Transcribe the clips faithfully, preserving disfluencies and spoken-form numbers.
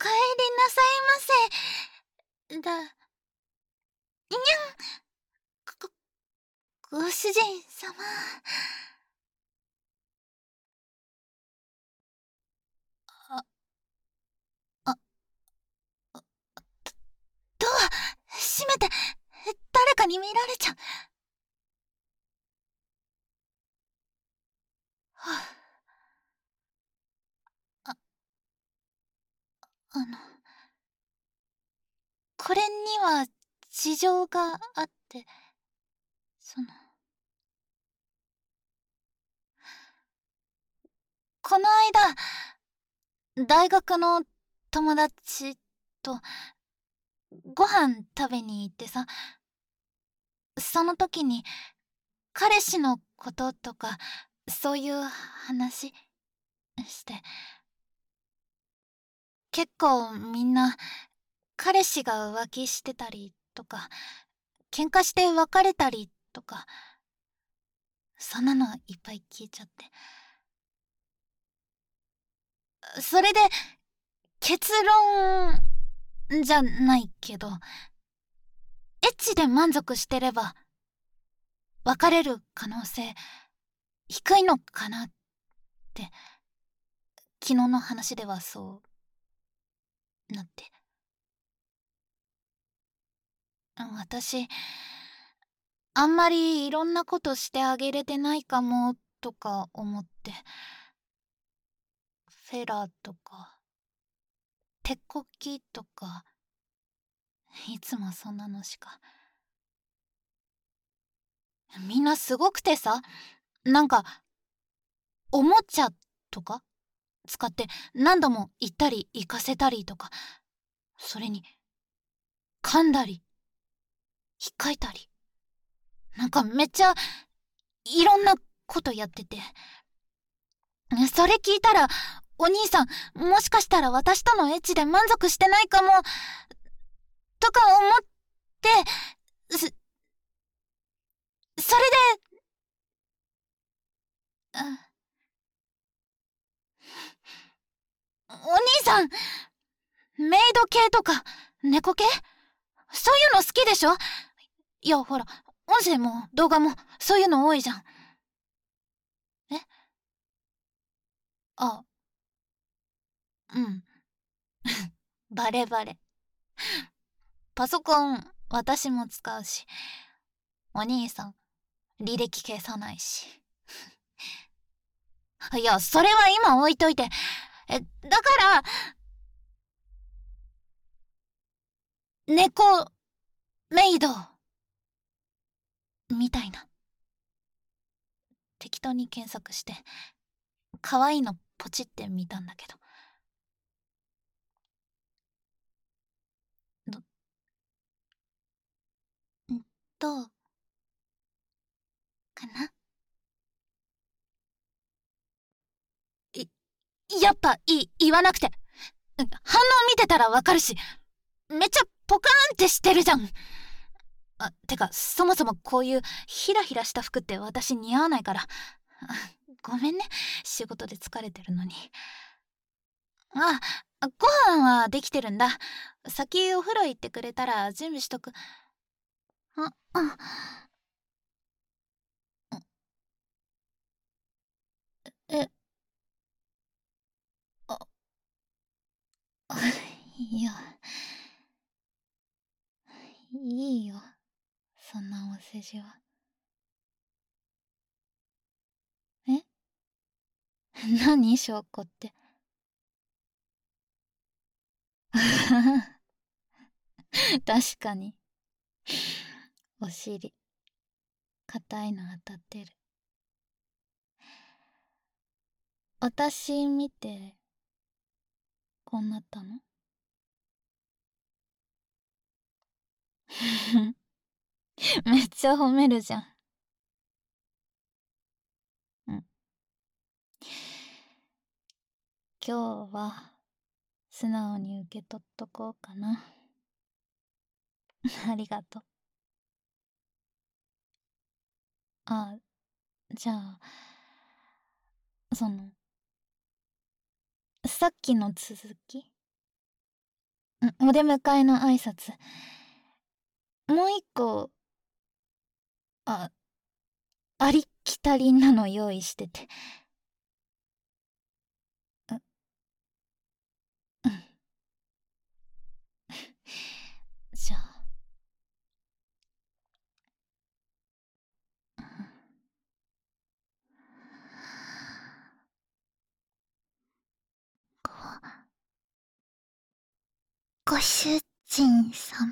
帰りなさいませ。だ、にゃん。ご、ご主人様。あ、あ、ドア、閉めて。誰かに見られちゃう。はあ、あ、あの、これには事情があって、その、この間、大学の友達とご飯食べに行ってさ、その時に彼氏のこととかそういう話して、結構みんな彼氏が浮気してたりとか喧嘩して別れたりとか、そんなのいっぱい聞いちゃって、それで結論じゃないけど、エッチで満足してれば別れる可能性低いのかなって、昨日の話ではそうなって。私、あんまりいろんなことしてあげれてないかもとか思って、フェラーとか手こきとかいつもそんなのしか。みんなすごくてさ、なんかおもちゃとか使って何度も行ったり行かせたりとか、それに噛んだり引っかいたり、なんかめっちゃいろんなことやってて、それ聞いたらお兄さんもしかしたら私とのエッチで満足してないかもとか思って、そ、それで、あ、お兄さん、メイド系とか猫系そういうの好きでしょ？いやほら、音声も動画もそういうの多いじゃん。え？あ、うん。バレバレ。パソコン私も使うし、お兄さん履歴消さないし。いや、それは今置いといて。え、だから猫メイドみたいな、適当に検索して可愛いのポチってみたんだけど、どどうかな。いやっぱいい、言わなくて。反応見てたらわかるし、めっちゃポカーンってしてるじゃん。あ、てかそもそもこういうヒラヒラした服って私似合わないから。ごめんね、仕事で疲れてるのに。あ、ご飯はできてるんだ。先お風呂行ってくれたら準備しとく。あ、あ、え、あ、いや、いいよ、そんなお世辞は。え？何証拠って。確かにお尻硬いの当たってる。私見てこうなったの？めっちゃ褒めるじゃん。うん。今日は素直に受け取っとこうかな。ありがとう。あ、じゃあ、その、さっきの続きお出迎えの挨拶。もう一個、あ、ありきたりなの用意してて。う、うん。じゃあ。ご、ご主人様。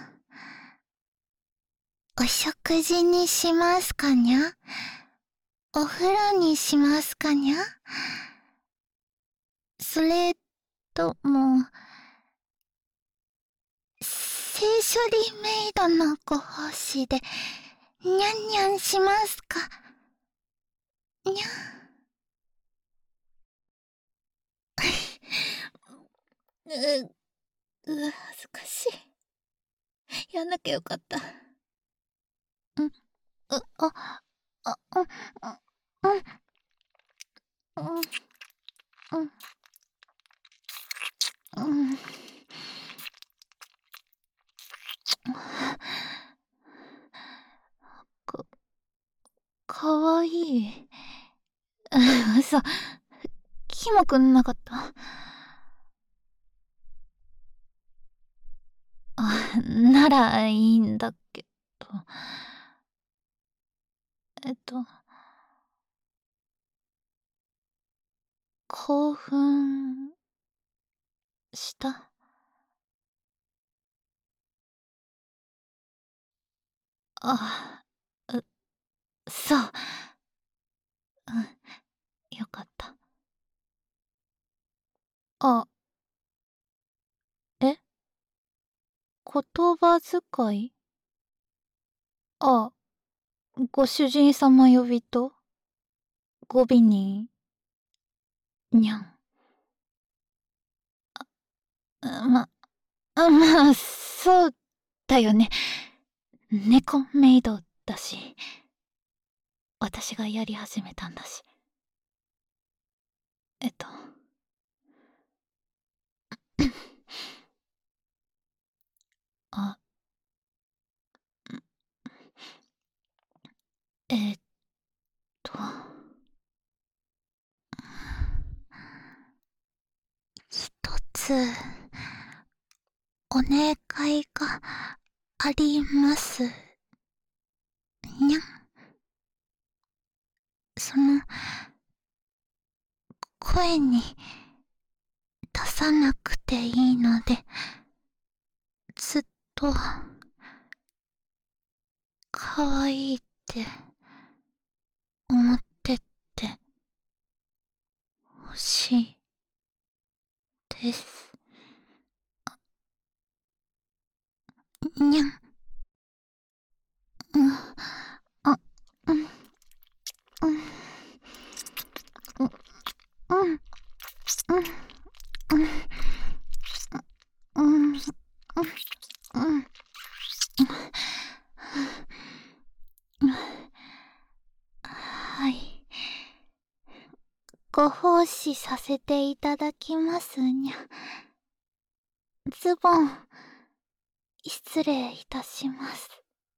お食事にしますかにゃ？お風呂にしますかにゃ？それとも、性処理メイドのご奉仕で、にゃんにゃんしますかにゃ？う、う、恥ずかしい。やんなきゃよかった。うん、う、あ、あ、うん、うん、うん、うん、うん。か、かわいい。嘘。キモくなかった。あ、ならいいんだけど。えっと、興奮した？あ、う、そう。うん、よかった。あ、え？言葉遣い？あ、ご主人様呼びと語尾に、にゃん。あ、ま、あ、まあ、そうだよね。猫メイドだし、私がやり始めたんだし。えっとあ、えーっと一つお願いがありますにゃ。その声に出さなくていいので、ずっと可愛いって思ってってほしいです。にゃん。うん、あ、うん、うん、うん、うん、うん、うん、うん、うん、はい。ご奉仕させていただきますにゃ。ズボン、失礼いたします。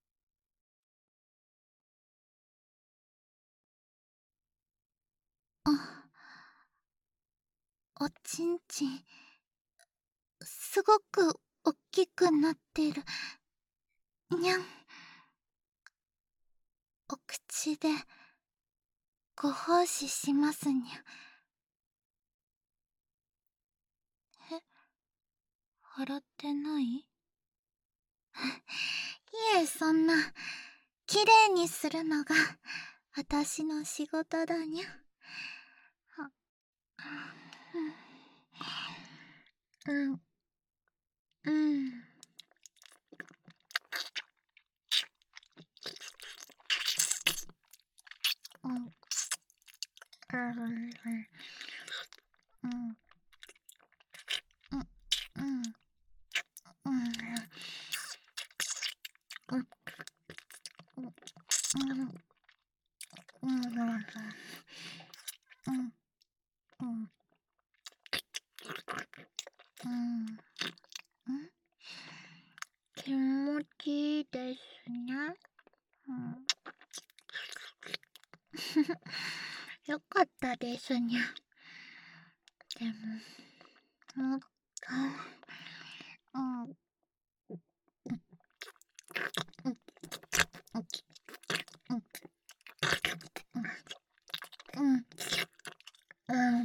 あ、おちんちん、すごくおっきくなってる。にゃん。お口で、ご奉仕しますにゃ。え、笑ってない？いえ、そんな、綺麗にするのが、私の仕事だにゃ。は、うん、うん、うん。うん、うん、うん、うん、うん、うん、うん、うん、うん、うん、うん、 よかったですにゃ。でも、もっと、うん、うん、うん、うん、うん、うん、うん、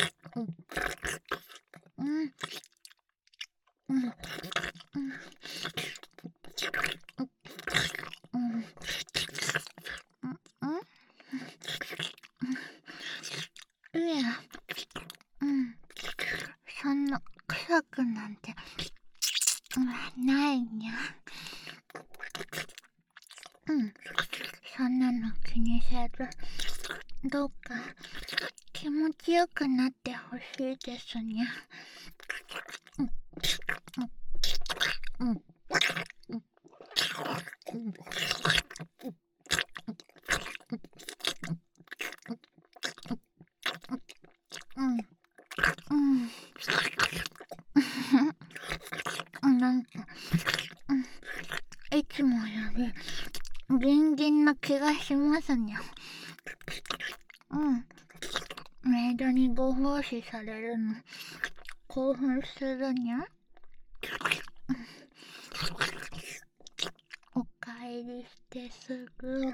うん、うん、うん、うん、いや、うん、そんな臭くなんて、うん、ないにゃ。うん、そんなの気にせず、どうか気持ちよくなってほしいですにゃ。うん、うん、うん、うん、うん、うん、うん、うん、なんか、うん、いつもより、ギンギンな気がしますにゃ。うん、メイドにご奉仕されるの、興奮するにゃ。おかえりしてすぐ、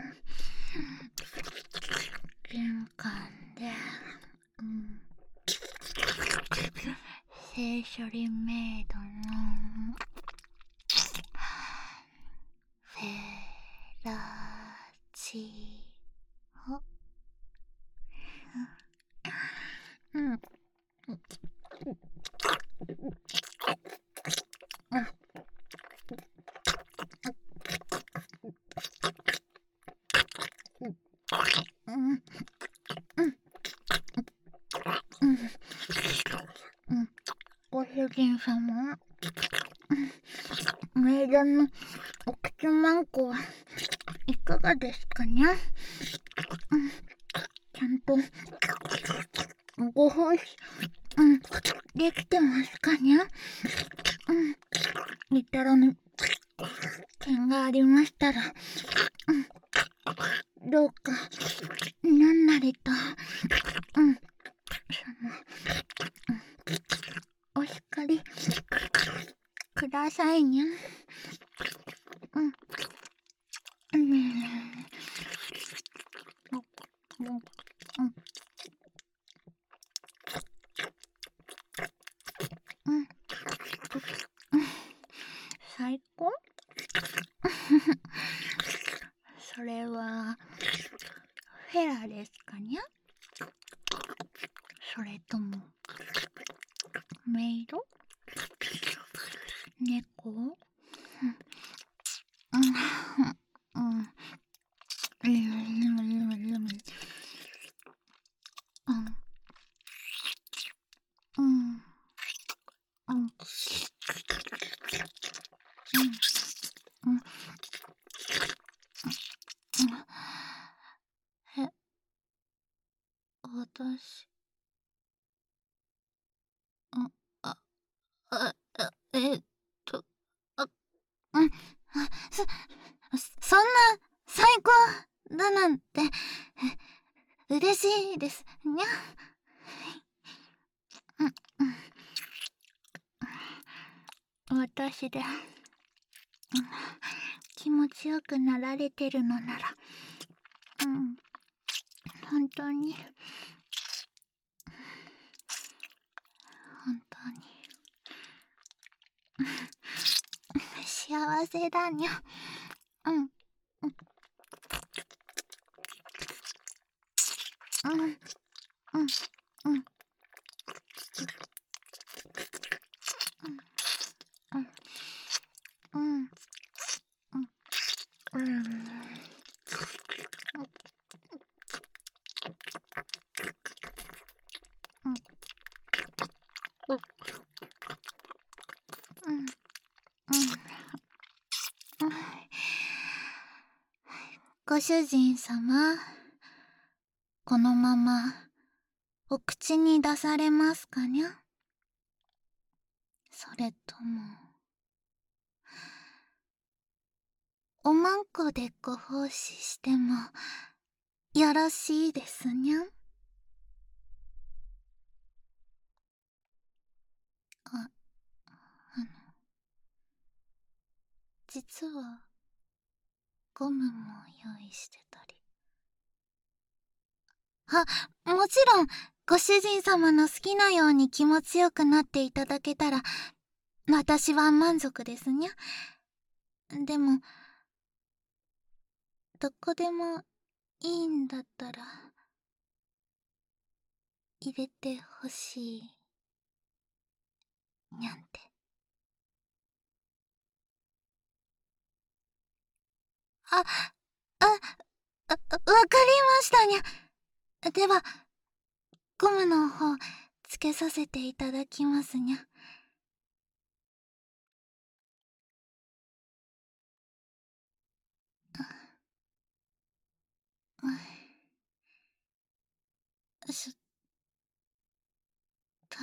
玄関で、うん、性処理メイドの、フェラチオ、うん、うん、うん、うん、うん、うん、ご主人様、メイドのお口マンコはいかがですかにゃ。うん、ちゃんとご奉仕、うん、できてますかにゃ。うん、みたらに点がありましたら、うん、どうかなんなりと、うん、その、お叱りくださいにゃ。うん、うん、うん、うん、うん、最高。それはフェラですかにゃ。それともメイド、猫、うん、うん、うん、うん、うん、うん、うん、うん、え、私、あ、あ、あ、あえっと、あ、うん、あ、そ、そんな、最高だなんて、嬉しいですにゃ。うん、うん、私で、うん、気持ちよくなられてるのなら、うん、本当に、本当に、幸せだにゃ。うん、うん、うん、うん、うん、うん、うん、うん、うん、うん。ご主人様、このままお口に出されますかにゃ。それとも、おまんこでご奉仕してもよろしいですにゃん。あ、あの、実は、ゴムも用意してたり。あ、もちろん、ご主人様の好きなように気持ちよくなっていただけたら、私は満足ですにゃ。でも、どこでもいいんだったら、入れてほしい、にゃんて。あ、あ、あ、わかりましたにゃ。では、ゴムの方、つけさせていただきますにゃ。しょっと。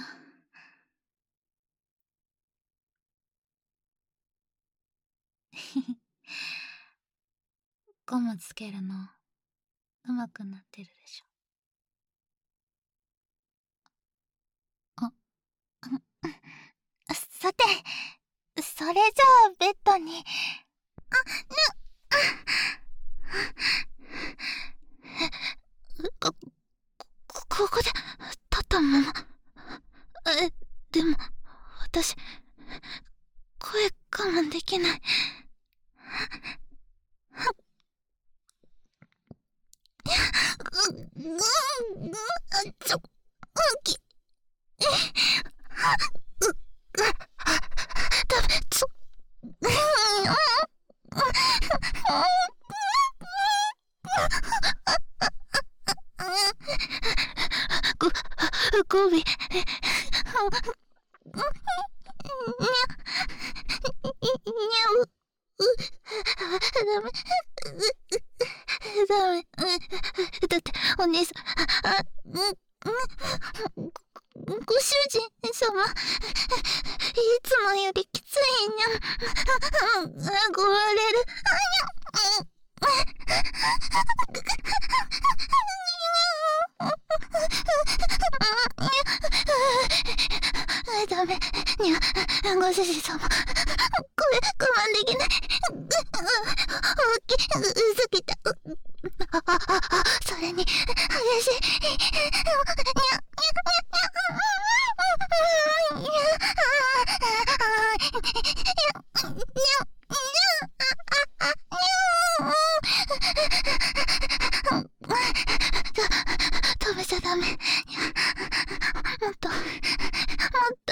ゴムつけるの、うまくなってるでしょ。あ、さて、それじゃあベッドに。あ、ぬ、こ、ここで、立ったまま。え、でも、私、声我慢できない。ぐ、ぐ、ぐ、ちょ、き、え、う、ダメ、ちょ、ご、ごび、にゃう、う、ダメ、ダメ、だって、お姉さん、あ、ん、ん、ご主人様、いつもよりきついにゃ。ごわれる。ダメ。にゃ、ご主人様。声我慢できない。大きすぎた。それに、激しい。にゃ、食べちゃダメ。もっと、もっと、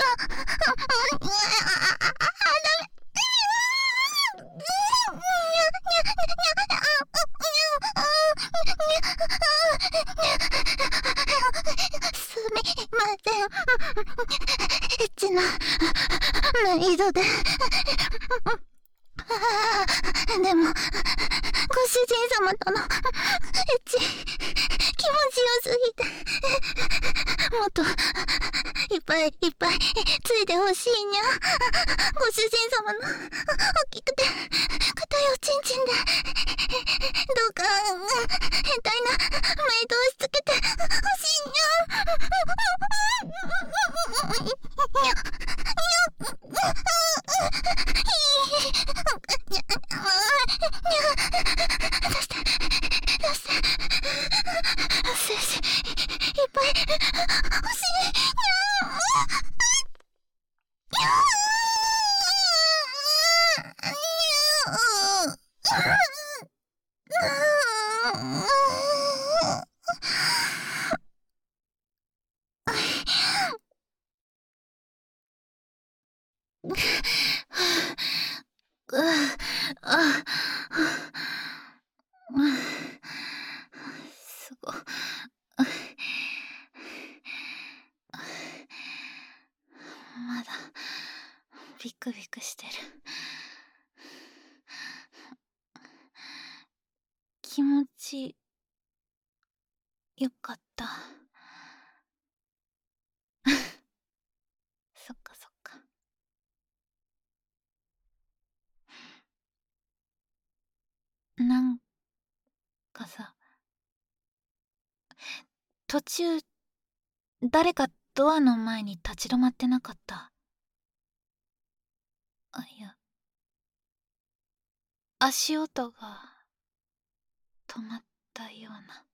すみません。エッチなメイドで。でも、ご主人様とのエッチ、気持ちよすぎて。もっと、いっぱいいっぱいついてほしいにゃ。ご主人様の大きくて硬いおちんちんで、どうか変態なメイドをしつけてほしいにゃ。にゃ、にゃ、出して、出して、精子いっぱい欲しいにゃ。すごい。まだビクビクしてる。気持ちよかった。そっかそっか。なんかさ、 途中誰かドアの前に立ち止まってなかった？あ、いや、足音が止まったような。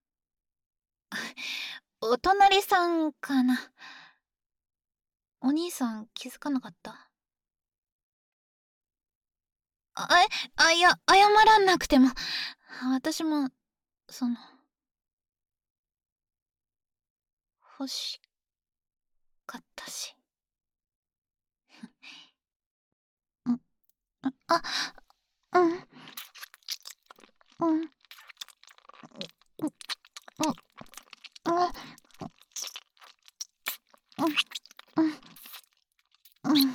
お隣さんかな。お兄さん気づかなかった？あ、え、あ、いや、謝らなくても。私も、その、欲しかったし。うん、あ、うん、うん、うん、うん、うん、うん、うん。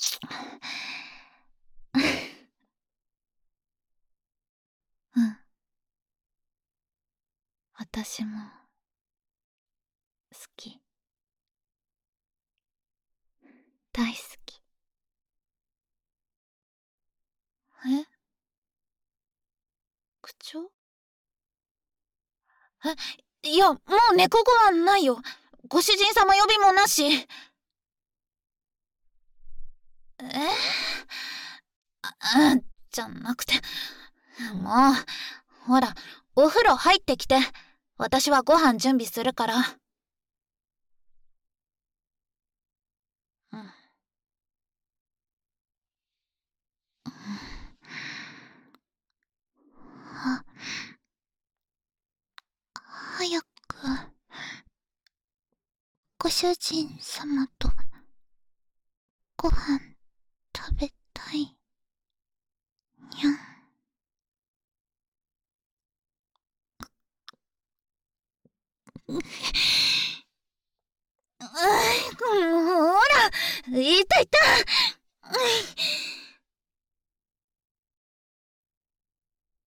うん、私も好き。大好き。え、口調？え、いや、もう猫語はないよ。ご主人様呼びもなし。えー、あ、じゃなくて、もう、ほら、お風呂入ってきて。私はご飯準備するから。うん。あ、早く、ご主人様とご飯食べたい。にゃん。う、ほら、いたいた。